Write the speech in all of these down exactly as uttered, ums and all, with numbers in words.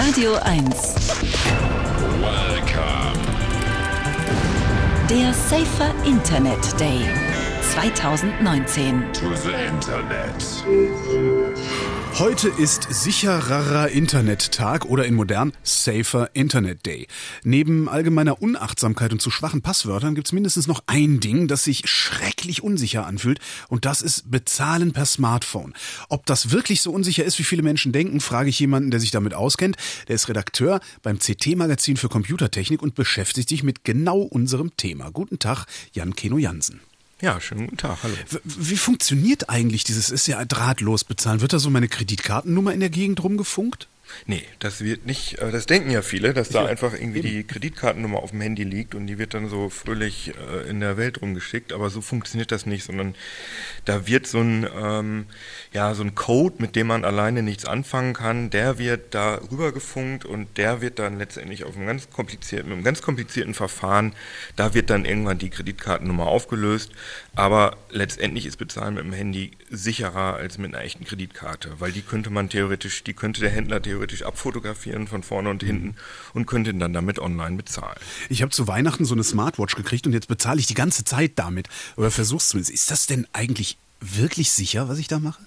Radio eins. Welcome. Der Safer Internet Day zweitausendneunzehn. To the Internet. Heute ist sichererer Internettag oder in modern Safer Internet Day. Neben allgemeiner Unachtsamkeit und zu schwachen Passwörtern gibt's mindestens noch ein Ding, das sich schrecklich unsicher anfühlt, und das ist Bezahlen per Smartphone. Ob das wirklich so unsicher ist, wie viele Menschen denken, frage ich jemanden, der sich damit auskennt. Der ist Redakteur beim C T-Magazin für Computertechnik und beschäftigt sich mit genau unserem Thema. Guten Tag, Jan Keno Jansen. Ja, schönen guten Tag, hallo. Wie funktioniert eigentlich dieses, ist ja drahtlos bezahlen? Wird da so meine Kreditkartennummer in der Gegend rumgefunkt? Nee, das wird nicht, das denken ja viele, dass da Ja, einfach irgendwie eben. die Kreditkartennummer auf dem Handy liegt und die wird dann so fröhlich äh, in der Welt rumgeschickt, aber so funktioniert das nicht, sondern da wird so ein, ähm, ja, so ein Code, mit dem man alleine nichts anfangen kann, der wird da rübergefunkt und der wird dann letztendlich auf einem ganz komplizierten, mit einem ganz komplizierten Verfahren, da wird dann irgendwann die Kreditkartennummer aufgelöst, aber letztendlich ist Bezahlen mit dem Handy sicherer als mit einer echten Kreditkarte, weil die könnte man theoretisch, die könnte der Händler theoretisch abfotografieren von vorne und hinten und könnte dann damit online bezahlen. Ich habe zu Weihnachten so eine Smartwatch gekriegt und jetzt bezahle ich die ganze Zeit damit. Oder versuch's zumindest. Ist das denn eigentlich wirklich sicher, was ich da mache?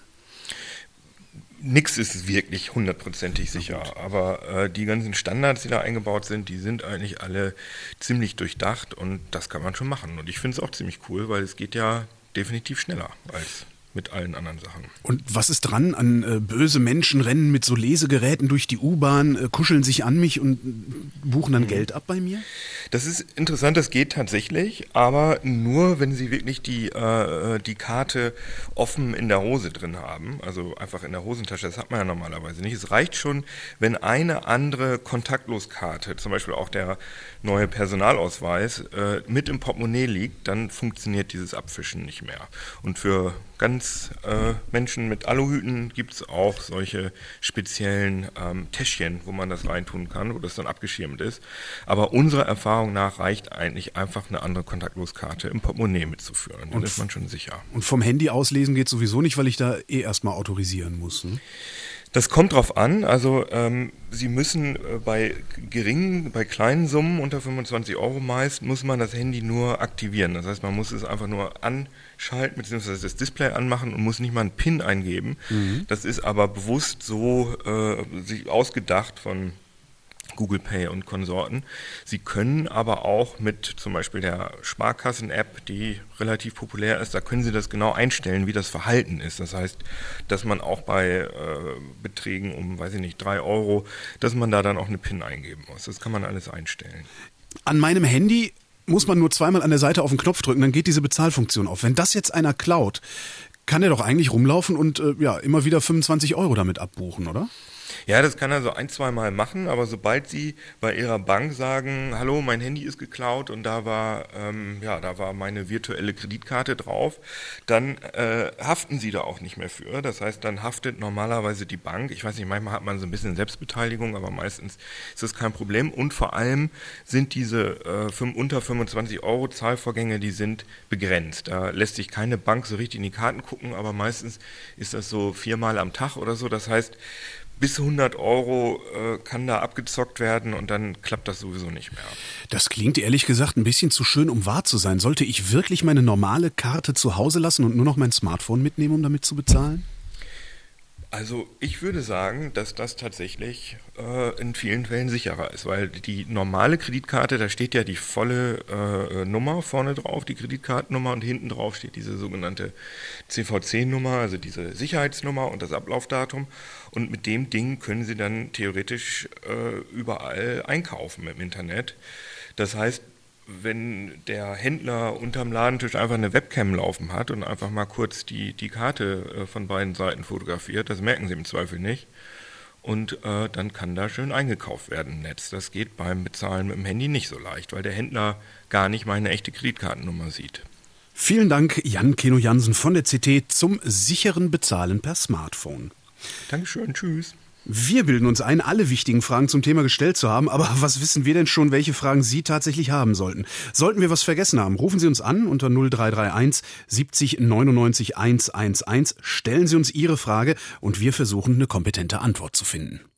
Nix ist wirklich hundertprozentig sicher, aber äh, die ganzen Standards, die da eingebaut sind, die sind eigentlich alle ziemlich durchdacht und das kann man schon machen. Und ich finde es auch ziemlich cool, weil es geht ja definitiv schneller als mit allen anderen Sachen. Und was ist dran an äh, böse Menschen rennen mit so Lesegeräten durch die U-Bahn, äh, kuscheln sich an mich und äh, buchen dann mhm. Geld ab bei mir? Das ist interessant, das geht tatsächlich, aber nur, wenn Sie wirklich die, äh, die Karte offen in der Hose drin haben, also einfach in der Hosentasche, das hat man ja normalerweise nicht. Es reicht schon, wenn eine andere Kontaktloskarte, zum Beispiel auch der neue Personalausweis, äh, mit im Portemonnaie liegt, dann funktioniert dieses Abfischen nicht mehr. Und für ganz äh, Menschen mit Aluhüten gibt es auch solche speziellen ähm, Täschchen, wo man das reintun kann, wo das dann abgeschirmt ist. Aber unserer Erfahrung nach reicht eigentlich einfach eine andere Kontaktloskarte im Portemonnaie mitzuführen. Dann Und ist man schon sicher. Und vom Handy auslesen geht sowieso nicht, weil ich da eh erstmal autorisieren muss. Ne? Das kommt drauf an, also ähm, Sie müssen äh, bei geringen, bei kleinen Summen unter fünfundzwanzig Euro meist, muss man das Handy nur aktivieren. Das heißt, man muss es einfach nur anschalten bzw. das Display anmachen und muss nicht mal einen PIN eingeben. Mhm. Das ist aber bewusst so äh, sich ausgedacht von Google Pay und Konsorten. Sie können aber auch mit zum Beispiel der Sparkassen-App, die relativ populär ist, da können Sie das genau einstellen, wie das Verhalten ist. Das heißt, dass man auch bei äh, Beträgen um, weiß ich nicht, drei Euro, dass man da dann auch eine PIN eingeben muss. Das kann man alles einstellen. An meinem Handy muss man nur zweimal an der Seite auf den Knopf drücken, dann geht diese Bezahlfunktion auf. Wenn das jetzt einer klaut, kann er doch eigentlich rumlaufen und äh, ja immer wieder fünfundzwanzig Euro damit abbuchen, oder? Ja, das kann er so ein, zwei Mal machen, aber sobald Sie bei Ihrer Bank sagen, hallo, mein Handy ist geklaut und da war, ähm, ja, da war meine virtuelle Kreditkarte drauf, dann äh, haften Sie da auch nicht mehr für. Das heißt, dann haftet normalerweise die Bank. Ich weiß nicht, manchmal hat man so ein bisschen Selbstbeteiligung, aber meistens ist das kein Problem. Und vor allem sind diese äh, fünf, unter fünfundzwanzig Euro Zahlvorgänge, die sind begrenzt. Da lässt sich keine Bank so richtig in die Karten gucken, aber meistens ist das so viermal am Tag oder so. Das heißt, bis hundert Euro äh, kann da abgezockt werden und dann klappt das sowieso nicht mehr. Das klingt ehrlich gesagt ein bisschen zu schön, um wahr zu sein. Sollte ich wirklich meine normale Karte zu Hause lassen und nur noch mein Smartphone mitnehmen, um damit zu bezahlen? Also ich würde sagen, dass das tatsächlich äh, in vielen Fällen sicherer ist, weil die normale Kreditkarte, da steht ja die volle äh, Nummer vorne drauf, die Kreditkartennummer, und hinten drauf steht diese sogenannte C V C-Nummer, also diese Sicherheitsnummer und das Ablaufdatum, und mit dem Ding können Sie dann theoretisch äh, überall einkaufen im Internet. Das heißt, wenn der Händler unterm Ladentisch einfach eine Webcam laufen hat und einfach mal kurz die, die Karte äh, von beiden Seiten fotografiert, das merken Sie im Zweifel nicht. Und äh, dann kann da schön eingekauft werden im Netz. Das geht beim Bezahlen mit dem Handy nicht so leicht, weil der Händler gar nicht meine echte Kreditkartennummer sieht. Vielen Dank, Jan Keno Jansen von der C T zum sicheren Bezahlen per Smartphone. Dankeschön, tschüss. Wir bilden uns ein, alle wichtigen Fragen zum Thema gestellt zu haben, aber was wissen wir denn schon, welche Fragen Sie tatsächlich haben sollten? Sollten wir was vergessen haben, rufen Sie uns an unter null drei drei eins siebzig neunundneunzig hundertelf. Stellen Sie uns Ihre Frage und wir versuchen, eine kompetente Antwort zu finden.